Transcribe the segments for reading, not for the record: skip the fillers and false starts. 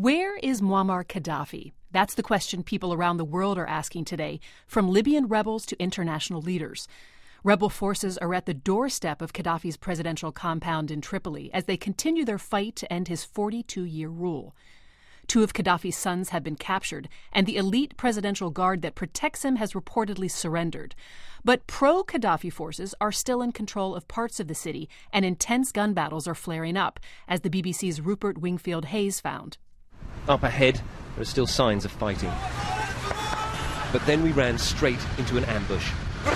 Where is Muammar Gaddafi? That's the question people around the world are asking today, from Libyan rebels to international leaders. Rebel forces are at the doorstep of Gaddafi's presidential compound in Tripoli as they continue their fight to end his 42-year rule. 2 of Gaddafi's sons have been captured, and the elite presidential guard that protects him has reportedly surrendered. But pro-Gaddafi forces are still in control of parts of the city, and intense gun battles are flaring up, as the BBC's Rupert Wingfield-Hayes found. Up ahead, there are still signs of fighting. But then we ran straight into an ambush.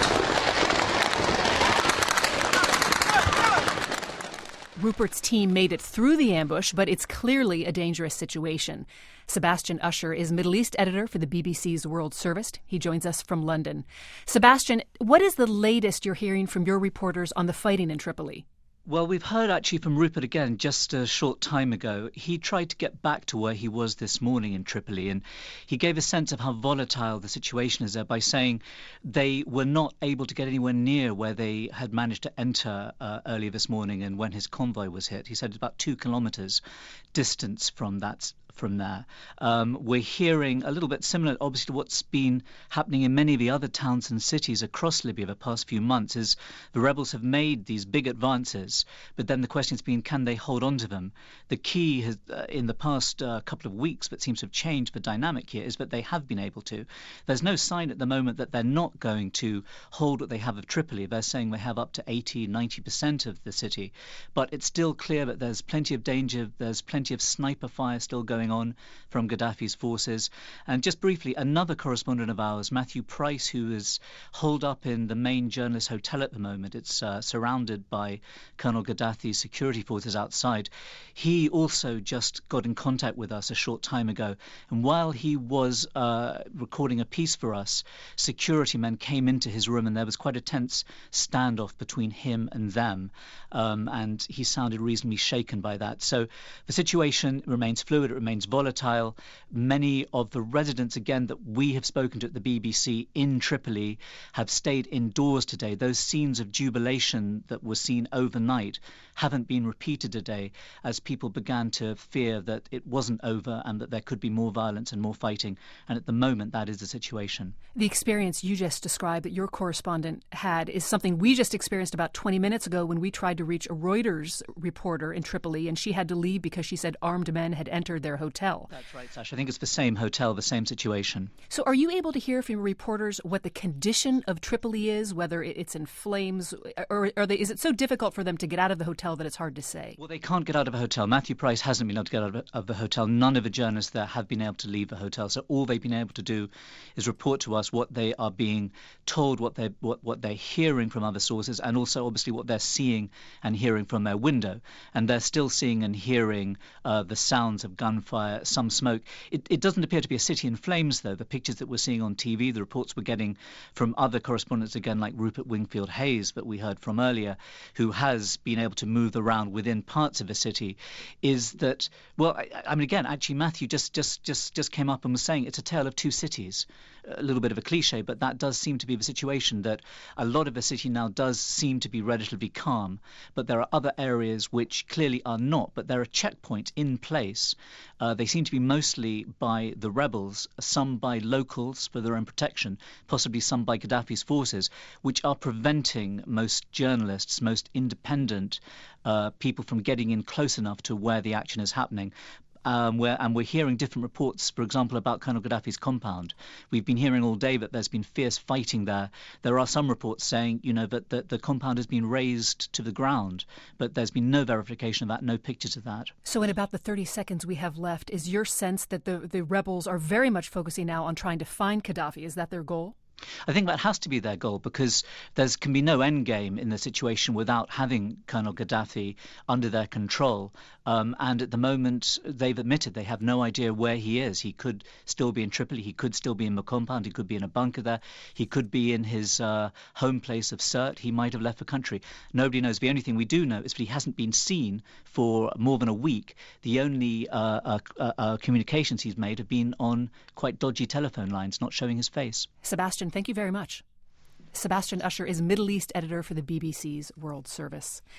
Rupert's team made it through the ambush, but it's clearly a dangerous situation. Sebastian Usher is Middle East editor for the BBC's World Service. He joins us from London. Sebastian, what is the latest you're hearing from your reporters on the fighting in Tripoli? Well, we've heard actually from Rupert again just a short time ago. He tried to get back to where he was this morning in Tripoli, and he gave a sense of how volatile the situation is there by saying they were not able to get anywhere near where they had managed to enter earlier this morning and when his convoy was hit. He said it's about 2 kilometers distance from there. We're hearing a little bit similar, obviously, to what's been happening in many of the other towns and cities across Libya the past few months, is the rebels have made these big advances, but then the question has been, can they hold on to them? The key has, in the past couple of weeks, but seems to have changed the dynamic here, is that they have been able to. There's no sign at the moment that they're not going to hold what they have of Tripoli. They're saying they have up to 80-90% of the city, but it's still clear that there's plenty of danger, there's plenty of sniper fire still going on from Gaddafi's forces. And just briefly, another correspondent of ours, Matthew Price, who is holed up in the main journalist hotel at the moment, it's surrounded by Colonel Gaddafi's security forces outside. He also just got in contact with us a short time ago, and while he was recording a piece for us, security men came into his room and there was quite a tense standoff between him and them, and he sounded reasonably shaken by that. So the situation remains fluid, it remains volatile. Many of the residents, again, that we have spoken to at the BBC in Tripoli have stayed indoors today. Those scenes of jubilation that were seen overnight haven't been repeated today, as people began to fear that it wasn't over and that there could be more violence and more fighting. And at the moment, that is the situation. The experience you just described that your correspondent had is something we just experienced about 20 minutes ago when we tried to reach a Reuters reporter in Tripoli, and she had to leave because she said armed men had entered their hotel. That's right, Sash. I think it's the same hotel, the same situation. So are you able to hear from reporters what the condition of Tripoli is, whether it's in flames, or is it so difficult for them to get out of the hotel that it's hard to say? Well, they can't get out of a hotel. Matthew Price hasn't been able to get out of the hotel. None of the journalists there have been able to leave the hotel. So all they've been able to do is report to us what they are being told, what they're hearing from other sources, and also obviously what they're seeing and hearing from their window. And they're still seeing and hearing the sounds of gunfire, some smoke. It doesn't appear to be a city in flames, though. The pictures that we're seeing on TV, the reports we're getting from other correspondents, again, like Rupert Wingfield-Hayes that we heard from earlier, who has been able to move around within parts of the city, is that, well, I mean, again, actually, Matthew just came up and was saying it's a tale of 2 cities. A little bit of a cliche, but that does seem to be the situation, that a lot of the city now does seem to be relatively calm, but there are other areas which clearly are not, but there are checkpoints in place. They seem to be mostly by the rebels, some by locals for their own protection, possibly some by Gaddafi's forces, which are preventing most journalists, most independent people from getting in close enough to where the action is happening. We're hearing different reports, for example, about Colonel Gaddafi's compound. We've been hearing all day that there's been fierce fighting there. There are some reports saying, that the compound has been razed to the ground, but there's been no verification of that, no pictures of that. So in about the 30 seconds we have left, is your sense that the rebels are very much focusing now on trying to find Gaddafi? Is that their goal? I think that has to be their goal, because there can be no end game in the situation without having Colonel Gaddafi under their control. And at the moment, they've admitted they have no idea where he is. He could still be in Tripoli. He could still be in the compound. He could be in a bunker there. He could be in his home place of Sirte. He might have left the country. Nobody knows. The only thing we do know is that he hasn't been seen for more than a week. The only communications he's made have been on quite dodgy telephone lines, not showing his face. Sebastian, thank you very much. Sebastian Usher is Middle East editor for the BBC's World Service.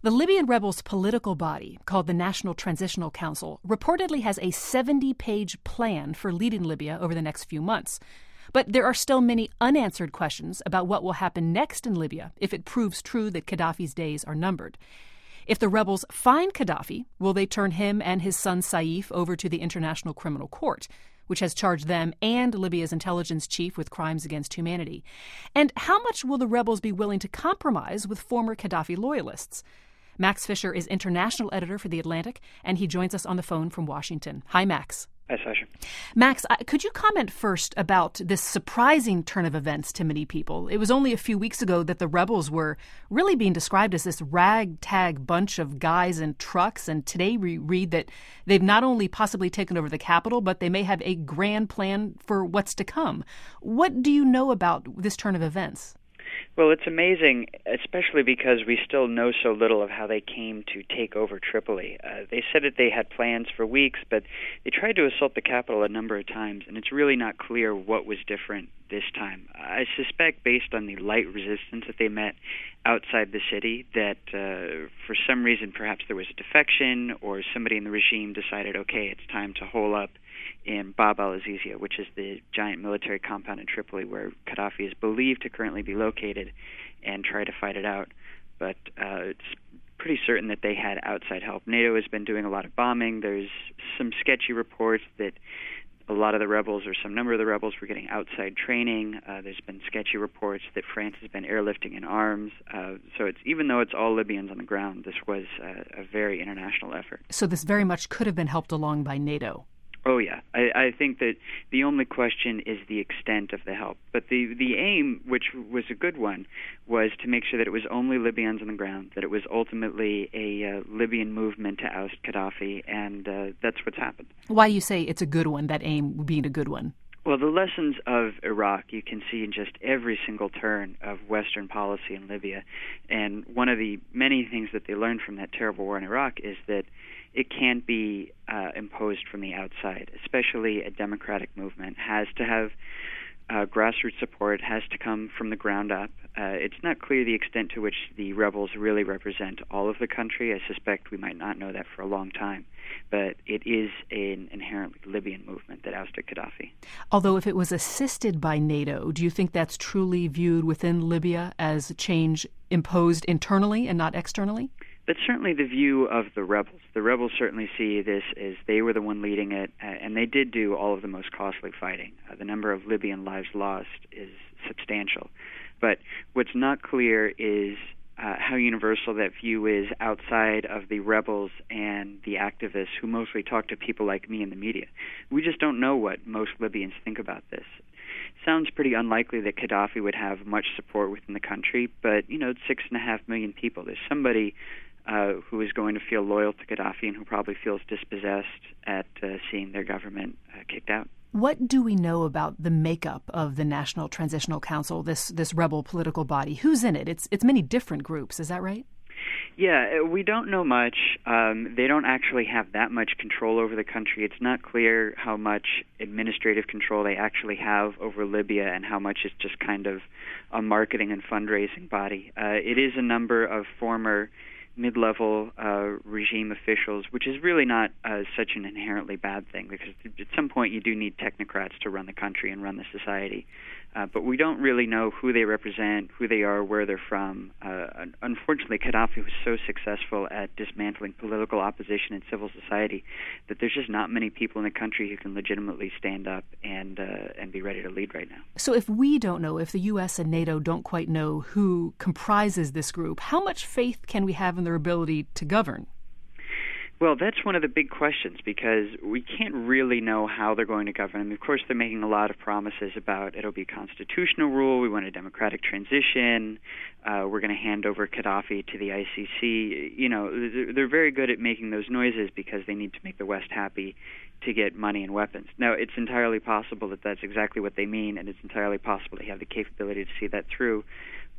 The Libyan rebels' political body, called the National Transitional Council, reportedly has a 70-page plan for leading Libya over the next few months. But there are still many unanswered questions about what will happen next in Libya if it proves true that Gaddafi's days are numbered. If the rebels find Gaddafi, will they turn him and his son Saif over to the International Criminal Court, which has charged them and Libya's intelligence chief with crimes against humanity? And how much will the rebels be willing to compromise with former Gaddafi loyalists? Max Fisher is international editor for The Atlantic, and he joins us on the phone from Washington. Hi, Max. Hi, Sasha. Max, could you comment first about this surprising turn of events to many people? It was only a few weeks ago that the rebels were really being described as this ragtag bunch of guys in trucks, and today we read that they've not only possibly taken over the capital, but they may have a grand plan for what's to come. What do you know about this turn of events? Well, it's amazing, especially because we still know so little of how they came to take over Tripoli. They said that they had plans for weeks, but they tried to assault the capital a number of times, and it's really not clear what was different this time. I suspect, based on the light resistance that they met outside the city, that for some reason perhaps there was a defection or somebody in the regime decided, okay, it's time to hole up in Bab al-Azizia, which is the giant military compound in Tripoli where Gaddafi is believed to currently be located, and try to fight it out. But it's pretty certain that they had outside help. NATO has been doing a lot of bombing. There's some sketchy reports that a lot of the rebels, or some number of the rebels, were getting outside training. There's been sketchy reports that France has been airlifting in arms. So it's, even though it's all Libyans on the ground, this was a very international effort. So this very much could have been helped along by NATO. Oh, yeah. I think that the only question is the extent of the help. But the aim, which was a good one, was to make sure that it was only Libyans on the ground, that it was ultimately a Libyan movement to oust Gaddafi, and that's what's happened. Why do you say it's a good one, that aim being a good one? Well, the lessons of Iraq you can see in just every single turn of Western policy in Libya. And one of the many things that they learned from that terrible war in Iraq is that it can't be imposed from the outside. Especially a democratic movement has to have grassroots support, has to come from the ground up. It's not clear the extent to which the rebels really represent all of the country. I suspect we might not know that for a long time. But it is an inherently Libyan movement that ousted Gaddafi. Although if it was assisted by NATO, do you think that's truly viewed within Libya as change imposed internally and not externally? That's certainly the view of the rebels. The rebels certainly see this as they were the one leading it, and they did do all of the most costly fighting. The number of Libyan lives lost is substantial. But what's not clear is how universal that view is outside of the rebels and the activists who mostly talk to people like me in the media. We just don't know what most Libyans think about this. Sounds pretty unlikely that Gaddafi would have much support within the country, but, it's 6.5 million people. There's somebody who is going to feel loyal to Gaddafi and who probably feels dispossessed at seeing their government kicked out. What do we know about the makeup of the National Transitional Council, this rebel political body? Who's in it? It's many different groups, is that right? Yeah, we don't know much. They don't actually have that much control over the country. It's not clear how much administrative control they actually have over Libya and how much is just kind of a marketing and fundraising body. It is a number of former mid-level regime officials, which is really not such an inherently bad thing, because at some point you do need technocrats to run the country and run the society. But we don't really know who they represent, who they are, where they're from. Unfortunately, Gaddafi was so successful at dismantling political opposition in civil society that there's just not many people in the country who can legitimately stand up and be ready to lead right now. So if we don't know, if the U.S. and NATO don't quite know who comprises this group, how much faith can we have in their ability to govern? Well, that's one of the big questions, because we can't really know how they're going to govern. I mean, of course, they're making a lot of promises about it'll be constitutional rule, we want a democratic transition, we're going to hand over Gaddafi to the ICC. They're very good at making those noises because they need to make the West happy to get money and weapons. Now, it's entirely possible that that's exactly what they mean, and it's entirely possible they have the capability to see that through.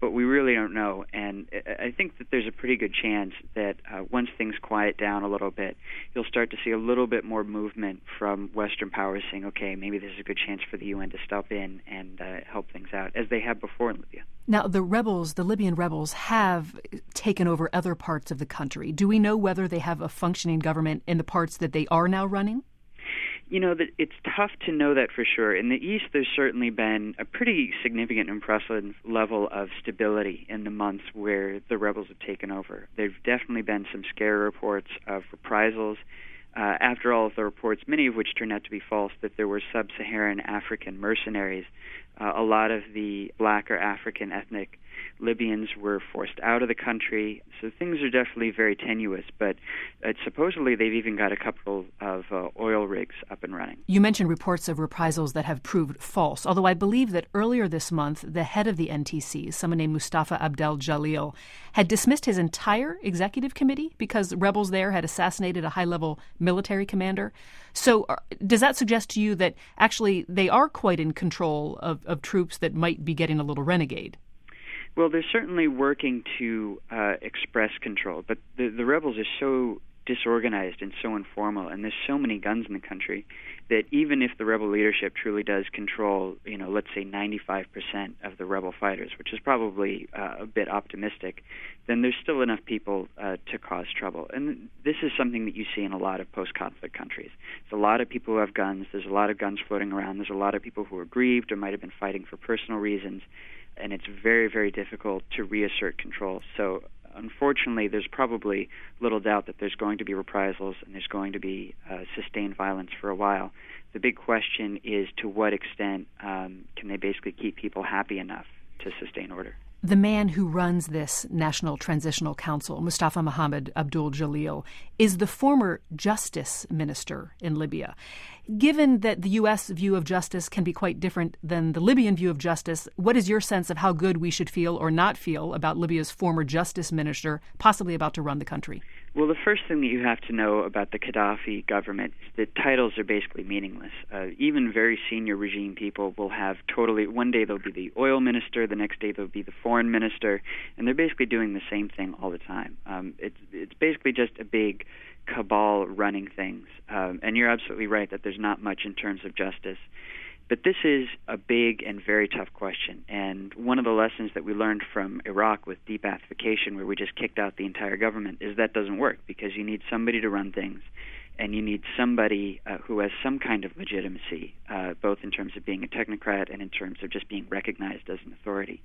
but we really don't know. And I think that there's a pretty good chance that once things quiet down a little bit, you'll start to see a little bit more movement from Western powers saying, okay, maybe there's a good chance for the UN to step in and help things out, as they have before in Libya. Now, the Libyan rebels have taken over other parts of the country. Do we know whether they have a functioning government in the parts that they are now running? You know, it's tough to know that for sure. In the east, there's certainly been a pretty significant, impressive level of stability in the months where the rebels have taken over. There've definitely been some scare reports of reprisals. After all of the reports, many of which turned out to be false, that there were sub-Saharan African mercenaries. A lot of the black or African ethnic Libyans were forced out of the country, so things are definitely very tenuous, but supposedly they've even got a couple of oil rigs up and running. You mentioned reports of reprisals that have proved false, although I believe that earlier this month, the head of the NTC, someone named Mustafa Abdel Jalil, had dismissed his entire executive committee because rebels there had assassinated a high-level military commander. So does that suggest to you that actually they are quite in control of troops that might be getting a little renegade? Well, they're certainly working to express control, but the rebels are so disorganized and so informal, and there's so many guns in the country that even if the rebel leadership truly does control, let's say 95% of the rebel fighters, which is probably a bit optimistic, then there's still enough people to cause trouble. And this is something that you see in a lot of post-conflict countries. There's a lot of people who have guns. There's a lot of guns floating around. There's a lot of people who are grieved or might have been fighting for personal reasons. And it's very, very difficult to reassert control. So unfortunately, there's probably little doubt that there's going to be reprisals and there's going to be sustained violence for a while. The big question is to what extent can they basically keep people happy enough to sustain order? The man who runs this National Transitional Council, Mustafa Mohammed Abdul Jalil, is the former justice minister in Libya. Given that the U.S. view of justice can be quite different than the Libyan view of justice, what is your sense of how good we should feel or not feel about Libya's former justice minister, possibly about to run the country? Well, the first thing that you have to know about the Gaddafi government is that titles are basically meaningless. Even very senior regime people will have one day they'll be the oil minister, the next day they'll be the foreign minister, and they're basically doing the same thing all the time. It's basically just a big cabal running things. And you're absolutely right that there's not much in terms of justice. But this is a big and very tough question. And one of the lessons that we learned from Iraq with de-Baathification, where we just kicked out the entire government, is that doesn't work because you need somebody to run things. And you need somebody who has some kind of legitimacy, both in terms of being a technocrat and in terms of just being recognized as an authority.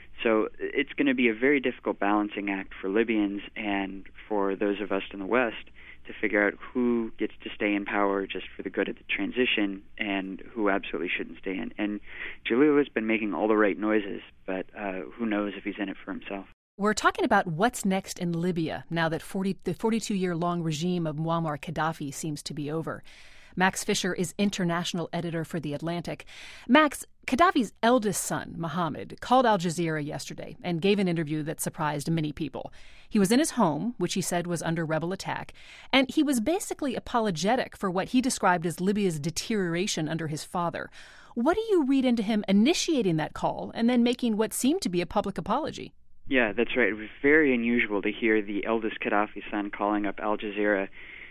So it's going to be a very difficult balancing act for Libyans and for those of us in the West to figure out who gets to stay in power just for the good of the transition and who absolutely shouldn't stay in. And Jalil has been making all the right noises, but who knows if he's in it for himself. We're talking about what's next in Libya now that the 42-year-long regime of Muammar Gaddafi seems to be over. Max Fisher is international editor for The Atlantic. Max, Gaddafi's eldest son, Mohammed, called Al Jazeera yesterday and gave an interview that surprised many people. He was in his home, which he said was under rebel attack, and he was basically apologetic for what he described as Libya's deterioration under his father. What do you read into him initiating that call and then making what seemed to be a public apology? Yeah, that's right. It was very unusual to hear the eldest Gaddafi son calling up Al Jazeera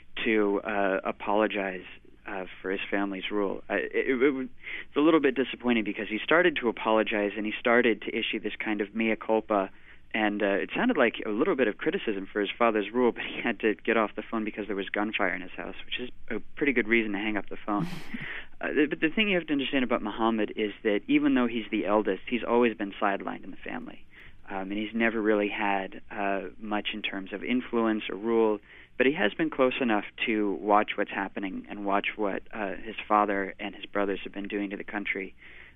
to apologize for his family's rule. It was a little bit disappointing because he started to apologize and he started to issue this kind of mea culpa, and it sounded like a little bit of criticism for his father's rule, but he had to get off the phone because there was gunfire in his house, which is a pretty good reason to hang up the phone. But the thing you have to understand about Mohammed is that even though he's the eldest, he's always been sidelined in the family. And he's never really had much in terms of influence or rule, but he has been close enough to watch what's happening and watch what his father and his brothers have been doing to the country.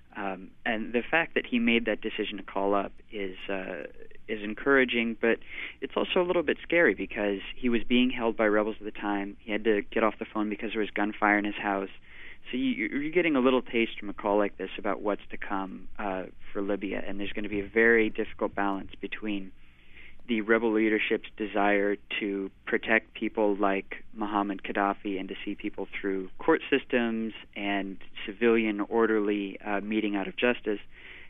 And the fact that he made that decision to call up is encouraging, but it's also a little bit scary because he was being held by rebels at the time. He had to get off the phone because there was gunfire in his house. So you're getting a little taste from a call like this about what's to come for Libya, and there's going to be a very difficult balance between the rebel leadership's desire to protect people like Muammar Gaddafi and to see people through court systems and civilian, orderly meting out of justice,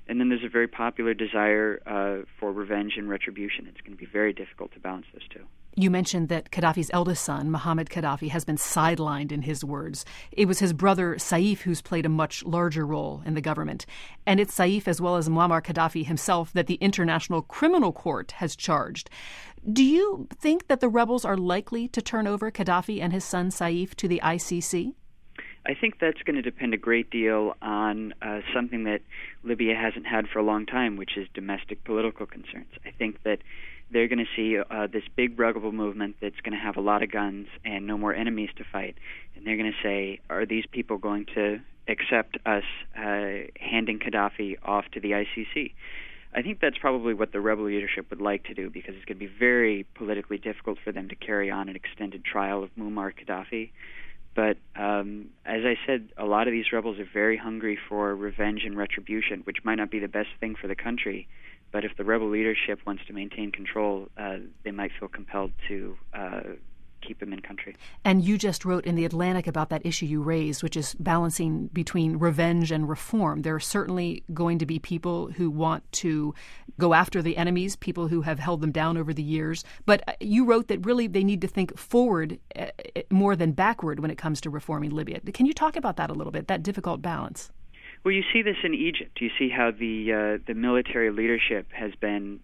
And then there's a very popular desire for revenge and retribution. It's going to be very difficult to balance those two. You mentioned that Gaddafi's eldest son, Mohammed Gaddafi, has been sidelined, in his words. It was his brother Saif who's played a much larger role in the government. And it's Saif, as well as Muammar Gaddafi himself, that the International Criminal Court has charged. Do you think that the rebels are likely to turn over Gaddafi and his son Saif to the ICC? I think that's going to depend a great deal on something that Libya hasn't had for a long time, which is domestic political concerns. I think that they're going to see this big rebel movement that's going to have a lot of guns and no more enemies to fight. And they're going to say, are these people going to accept us handing Gaddafi off to the ICC? I think that's probably what the rebel leadership would like to do, because it's going to be very politically difficult for them to carry on an extended trial of Muammar Gaddafi. But as I said, a lot of these rebels are very hungry for revenge and retribution, which might not be the best thing for the country. But if the rebel leadership wants to maintain control, they might feel compelled to keep him in country. And you just wrote in The Atlantic about that issue you raised, which is balancing between revenge and reform. There are certainly going to be people who want to go after the enemies, people who have held them down over the years. But you wrote that really they need to think forward more than backward when it comes to reforming Libya. Can you talk about that a little bit, that difficult balance? Well, you see this in Egypt. You see how the military leadership has been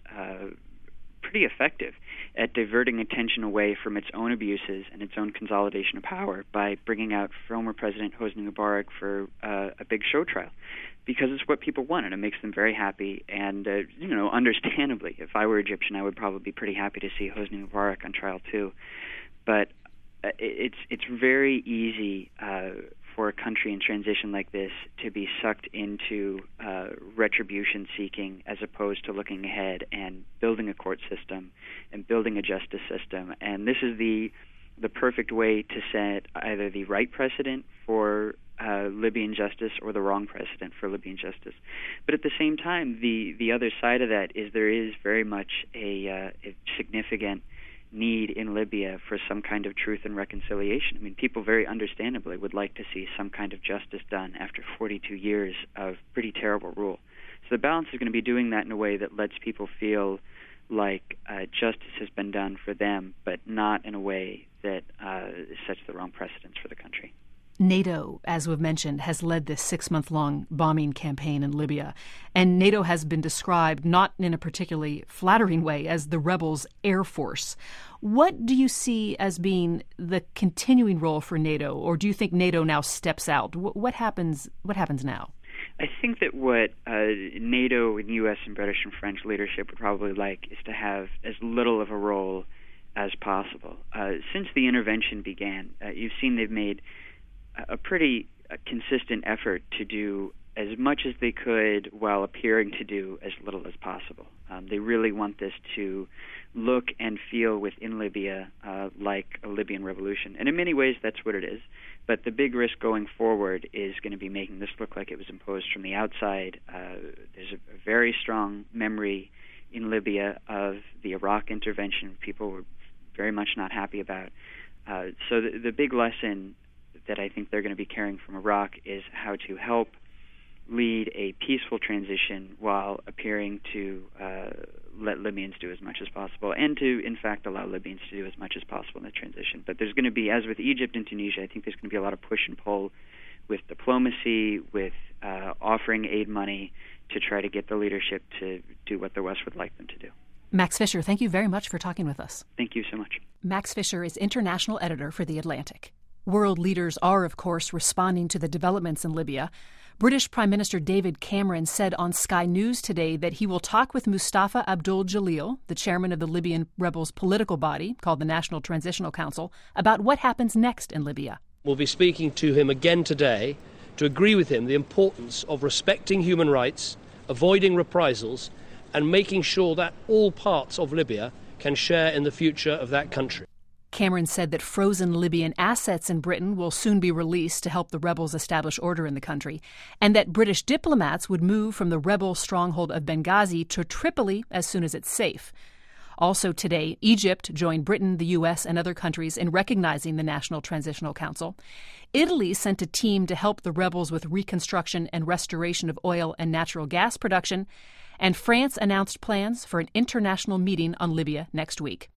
pretty effective at diverting attention away from its own abuses and its own consolidation of power by bringing out former President Hosni Mubarak for a big show trial, because it's what people want and it makes them very happy. And understandably, if I were Egyptian, I would probably be pretty happy to see Hosni Mubarak on trial too. But it's very easy for a country in transition like this to be sucked into retribution seeking, as opposed to looking ahead and building a court system and building a justice system. And this is the perfect way to set either the right precedent for Libyan justice or the wrong precedent for Libyan justice. But at the same time, the other side of that is there is very much a significant need in Libya for some kind of truth and reconciliation. I mean, people very understandably would like to see some kind of justice done after 42 years of pretty terrible rule. So the balance is going to be doing that in a way that lets people feel like justice has been done for them, but not in a way that sets the wrong precedents for the country. NATO, as we've mentioned, has led this 6-month-long bombing campaign in Libya. And NATO has been described, not in a particularly flattering way, as the rebels' air force. What do you see as being the continuing role for NATO, or do you think NATO now steps out? What happens now? I think that what NATO and U.S. and British and French leadership would probably like is to have as little of a role as possible. Since the intervention began, you've seen they've made a pretty consistent effort to do as much as they could while appearing to do as little as possible. They really want this to look and feel within Libya like a Libyan revolution. And in many ways, that's what it is. But the big risk going forward is going to be making this look like it was imposed from the outside. There's a very strong memory in Libya of the Iraq intervention. People were very much not happy about. So the big lesson that I think they're going to be carrying from Iraq is how to help lead a peaceful transition while appearing to let Libyans do as much as possible, and to, in fact, allow Libyans to do as much as possible in the transition. But there's going to be, as with Egypt and Tunisia, I think there's going to be a lot of push and pull with diplomacy, with offering aid money to try to get the leadership to do what the West would like them to do. Max Fisher, thank you very much for talking with us. Thank you so much. Max Fisher is international editor for The Atlantic. World leaders are, of course, responding to the developments in Libya. British Prime Minister David Cameron said on Sky News today that he will talk with Mustafa Abdul Jalil, the chairman of the Libyan rebels' political body, called the National Transitional Council, about what happens next in Libya. We'll be speaking to him again today to agree with him the importance of respecting human rights, avoiding reprisals, and making sure that all parts of Libya can share in the future of that country. Cameron said that frozen Libyan assets in Britain will soon be released to help the rebels establish order in the country, and that British diplomats would move from the rebel stronghold of Benghazi to Tripoli as soon as it's safe. Also today, Egypt joined Britain, the U.S., and other countries in recognizing the National Transitional Council. Italy sent a team to help the rebels with reconstruction and restoration of oil and natural gas production. And France announced plans for an international meeting on Libya next week.